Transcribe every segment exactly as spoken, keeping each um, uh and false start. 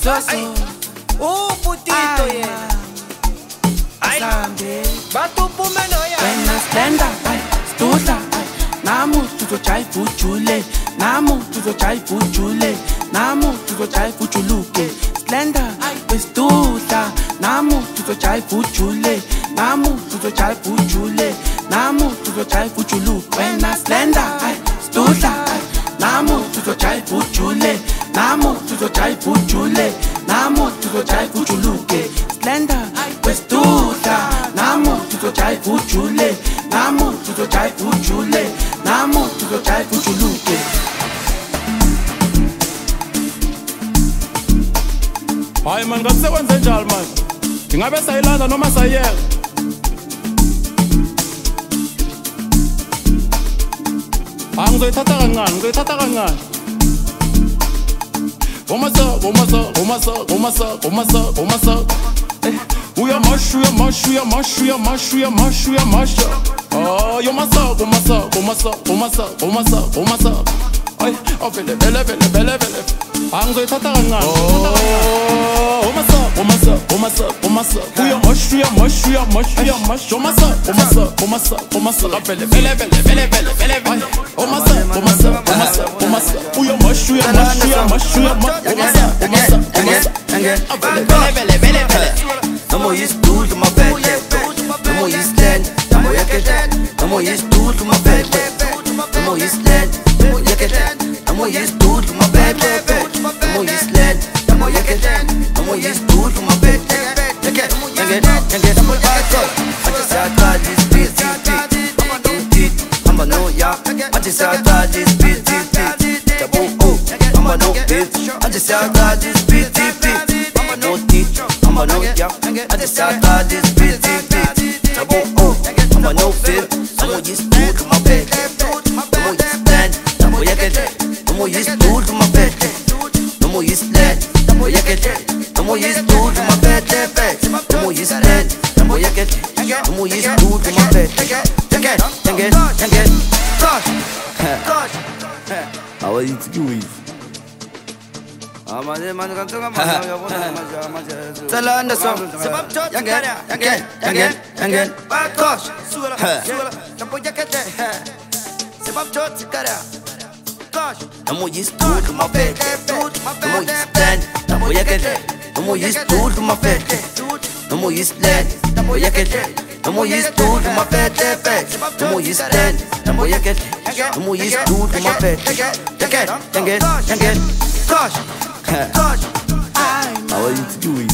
Axoso Uputito yena Asambe Batuphume noya Wena slender Stula Namu tuzojayiva ujule Namu tuzojayiva ujule Namu tuzojayiva ujuluke Slender Stula Namu tuzojayiva ujule Namu tuzojayiva ujule Namu tuzojayiva ujuluke Wena slender Stula Namu tuzojayiva ujule Namu tuzojayiva ujule Namu tuzojayiva ujuluke Slender Stula Namu tuzojayiva ujule Namu tuzojayiva ujule Namu tuzojayiva ujuluke Hayi man ngakusekwenze njalo man Ingabe sayilanda noma sayiyeka Angizoyithatha kancane ngizoyithatha kancane Gomasa gomasa gomasa gomasa gomasa gomasa Uya mashu ya mashu ya mashu ya mashu ya mashu ya mashu Oh yo masa gomasa gomasa gomasa gomasa gomasa Ay avele vele vele vele vele Angizoyithatha kancane Gomasa gomasa gomasa gomasa Uya mashu ya mashu ya mashu ya mashu Gomasa gomasa gomasa gomasa Avele vele vele vele vele vele vele Gomasa gomasa gomasa gomasa Uya mashu ya mashu ya mashu ya mashu Gomasa gomasa gomasa Avele vele vele vele vele Namo is stool to my bed. Namo is land. Namo yaket. Namo is stool to my bed. Namo is land. Namo yaket. Namo is stool to my bed. Namo is land. Namo yaket. Namo is stool to my bed. Yaket. Yaket. Yaket. Namo yaket. I just said that this beat, beat, I'm a no beat, I'm a no ya. I just said that this beat, beat, taboo. I'm a no beat. I just said that this beat, beat, I'm a no teach. I'm a no yeah. I just said that this beat, beat, taboo. I'm a no feel. I'm a just stool to my bed. I'm a just stand. I'm a yaket. I'm a just stool to my bed. I'm a just stand. I'm a yaket. I'm a just stool to my bed. I'm a just stand. I'm a yaket. I'm a just stool to my bed. Yaket, yaket, yaket. Gosh, gosh. How are you doing? Tell on the song. Yangen, yangen, yangen, yangen. Gosh, gosh. Namo is stool to my bed. Namo is stand. Namo yaket. Namo is stool to my bed. Namo is stand. Namo yaket. Namo is stool to my bed. Namo is stand. Namo yaket. Namo is stool to my bed. Yaket, yangen, yangen. Gosh. Gosh, how are you doing?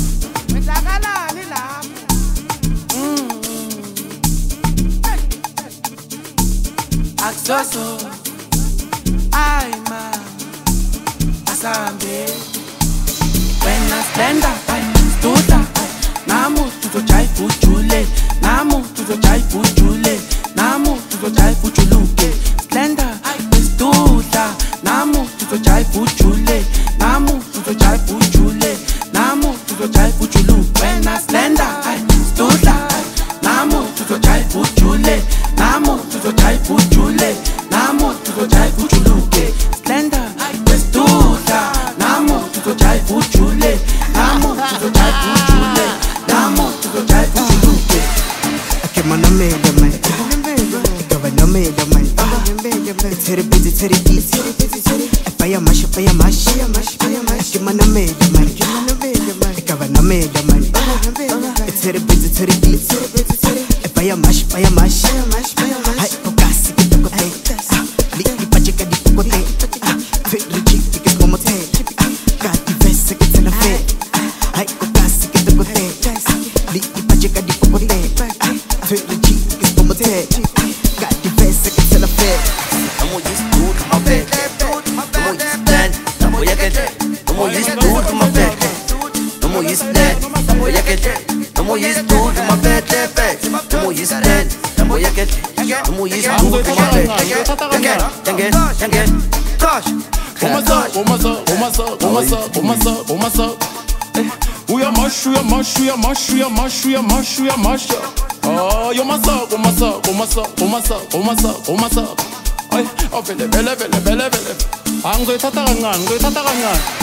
Axoso Aima Asambe Wena slender Stula Namu tuzojayiva ujule Namu tuzojayiva ujule Namu tuzojayiva ujuluke Slender Stula Namu tuzojayiva ujule Namu tuzojayiva ujule Namu tuzojayiva ujuluke Wena slender Stula Namu tuzojayiva ujule Namu tuzojayiva ujule Namu tuzojayiva ujuluke Slender Stula Namu tuzojayiva ujule Namu tuzojayiva ujule Namu tuzojayiva ujuluke Akema na mele man Ikawa na mele man Tere busy tere easy Fire mash fire mash Akema na mele man Ikawa na mele man Tere busy tere easy Fire mash fire mash Hai kokasi kitokote Liki pachika di kokote Feri chiki kikomote Kati vese kitana fe Hai kokasi kitokote Liki pachika di kokote Feri chiki kikomote Kati vese kitana fe Namo is stool to my bed. Namo is stand. Namo yaket. Namo is stool to my bed. Namo is stand. Namo yaket. Namo is stool to my bed. Namo is stand. Namo yaket. Namo is stool to my bed. Yaket, yaket, yaket. Gosh, Gomasa gomasa gomasa gomasa gomasa gomasa Uya mashu ya mashu ya mashu ya mashu ya mashu ya mashu Oh yo masa gomasa gomasa gomasa gomasa gomasa Ay avele vele vele vele vele Angizoyithatha kancane ngizoyithatha kancane